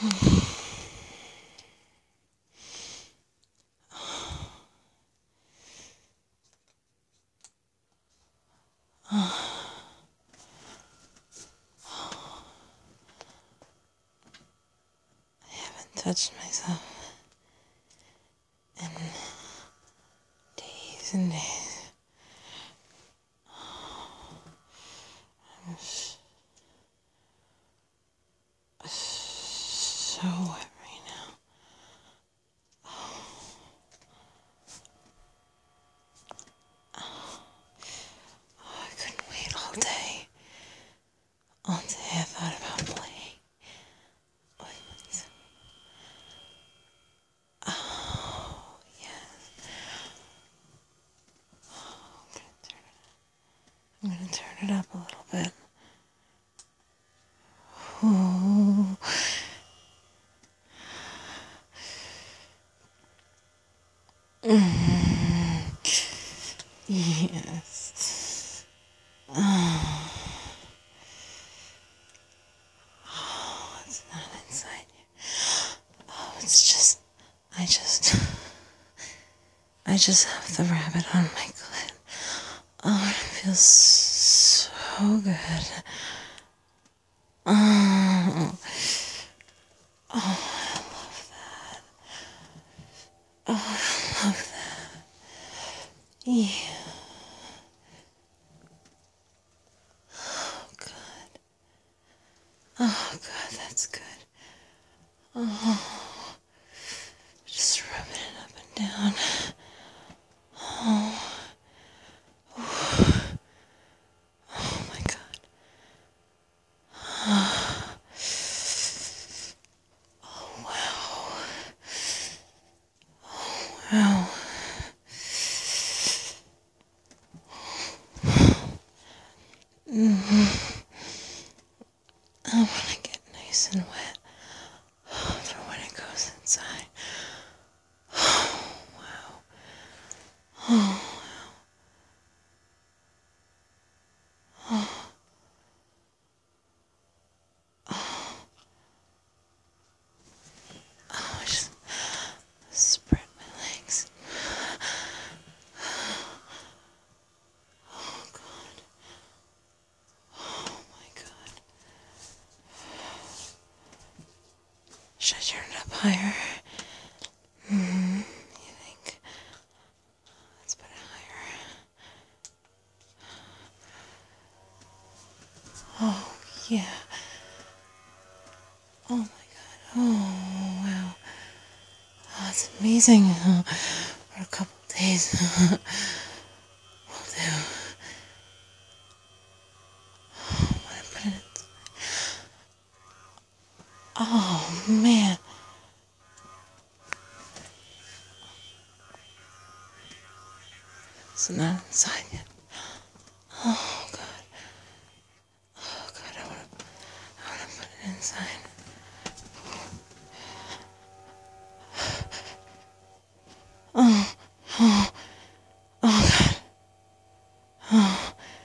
Touched myself in days and days. I'm so wet right now. I couldn't wait all day. All day I thought about playing with myself. Oh, yes. I'm gonna turn it up a little bit. Oh. Yes. Oh, it's not inside you. Oh, it's just, I just have the rabbit on my clit. Oh, it feels so good. Oh, I love that. Oh, I love that. Yeah. Oh, good. Oh, good, that's good. Oh, just rubbing it up and down. Oh, oh my God. Oh, wow. Wow. I want to get nice and wet for when it goes inside. Oh, wow. Oh, oh, oh, I just spread my legs. Oh, God. Oh, my God. Should I turn it up higher? You think? Let's put it higher. Oh, yeah. Oh, my God. Oh, wow. Oh, it's amazing. For a couple of days. Will do. Oh, when I put it. Oh, man. It's not inside yet. Oh, God. Oh, God. I want to put it inside. Oh, oh, oh, God. Oh,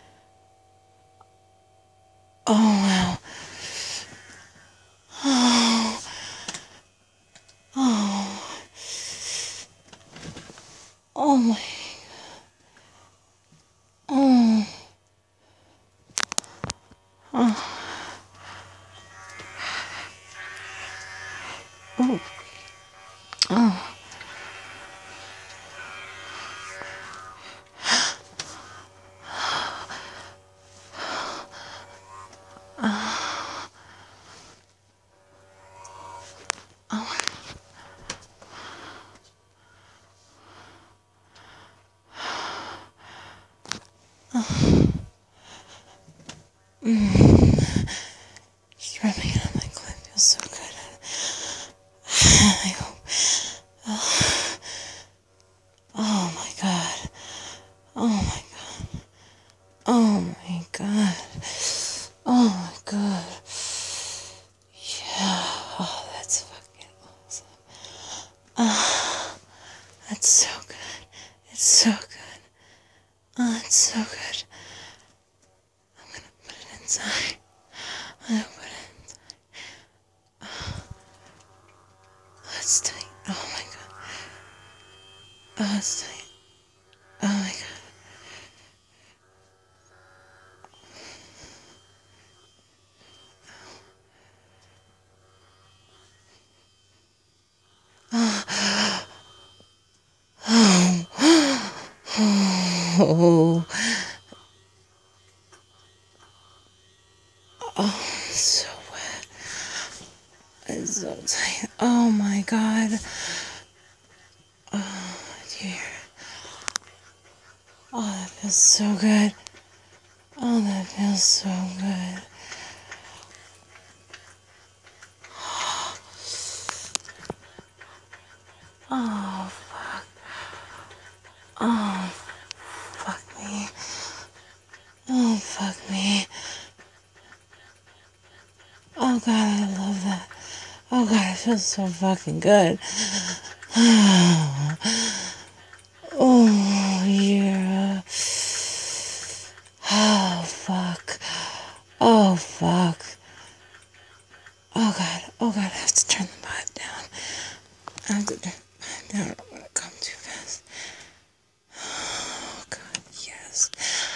oh, wow. Oh, oh, oh, my. Oh, oh, oh, oh. Just rubbing it on my clit feels so good. I hope. Oh my God. Oh my God. Oh my God. Oh my God. it's tight. Oh my god. Oh, it's so wet. It's so tight. Oh my god. Oh dear. Oh, that feels so good. Oh, that feels so good. Oh, fuck. Oh, fuck me. Oh, fuck me. Oh, God, I love that. Oh, God, it feels so fucking good. Oh, yeah. Oh, fuck. Oh, fuck. Oh, God. Oh, God, I have to turn the vibe down. I have to turn the vibe down. I don't want to come too fast. Oh, God, yes.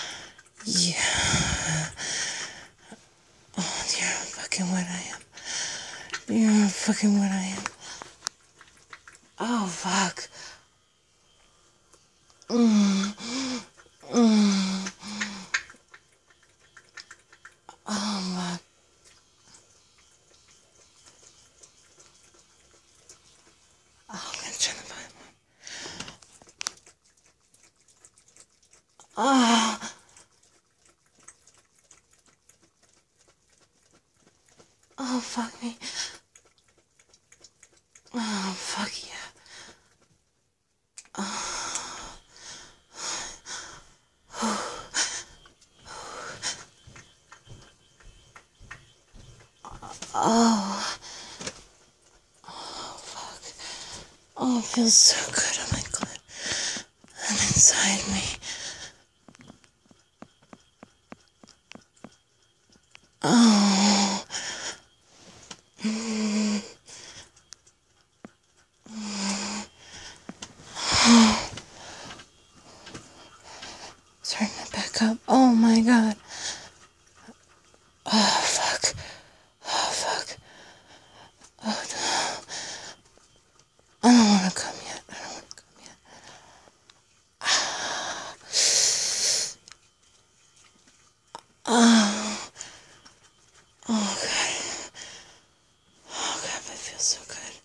Yeah. Oh, dear, how fucking what I am. Dear, how fucking what I am. Oh, fuck. Mm. Mm. Oh, my. Oh, I'm gonna turn the volume on. Oh. Oh, fuck me. Oh, fuck yeah. Oh. Oh, fuck. Oh, it feels so good on my clit. And inside me. Oh. Mm. Turn it back up. Oh my god. Oh, fuck. Oh, fuck. Oh, no. I don't want to come yet. I don't want to come yet. Oh. Oh, God. Oh, God, that feels so good.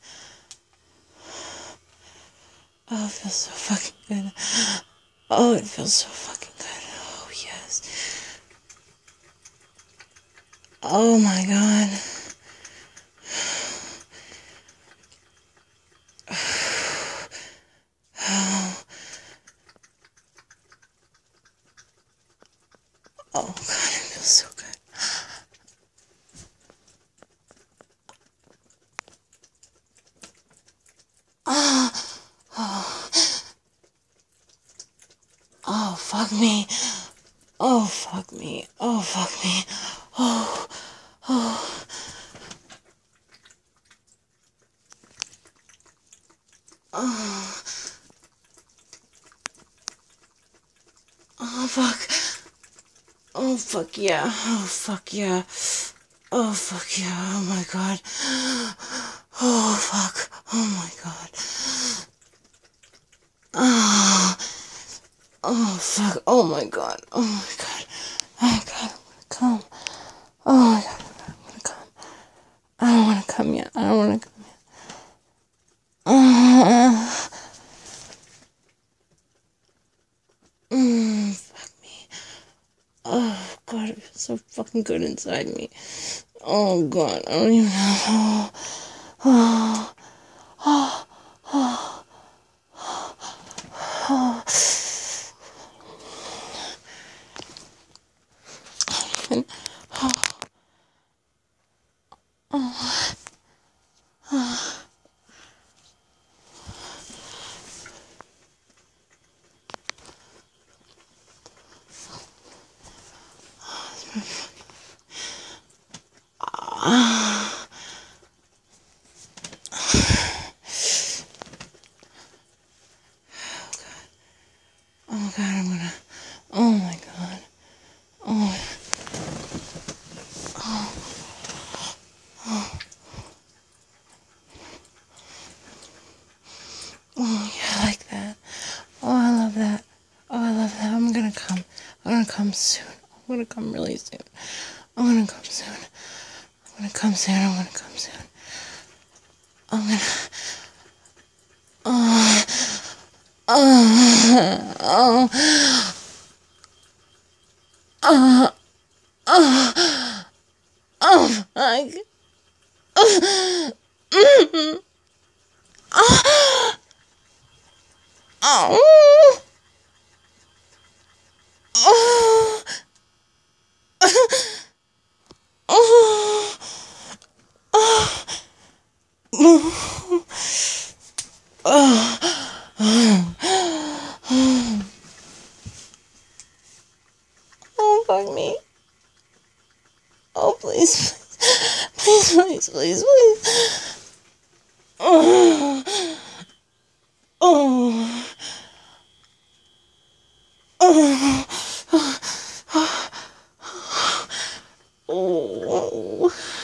Oh, it feels so fucking good. Oh, it feels so fucking good. Oh, yes. Oh, my God. Oh, oh God, it feels so good. Oh, oh, oh, fuck me. Oh, fuck me. Oh, fuck me. Oh, oh, oh, oh, fuck. Oh, fuck yeah. Oh, fuck yeah. Oh, fuck yeah. Oh, my God. Oh, fuck. Oh, my God. Oh, oh, fuck. Oh, my God. Oh, my God. Oh, God, I'm gonna come. Oh, my God, I'm gonna come. I don't want to come yet. I don't want to come yet. Fuck me. Oh, God, it feels so fucking good inside me. Oh, God, I don't even know. Oh, oh, oh, oh, and, oh, oh, oh. come soon. I'm gonna come really soon. I'm gonna come soon. I'm gonna come soon. I'm gonna come soon. I'm gonna. Oh, oh, oh, oh, oh, oh my God. Oh, oh, oh, fuck me. Oh, please, please, please, please, please. Oh, oh, oh, oh.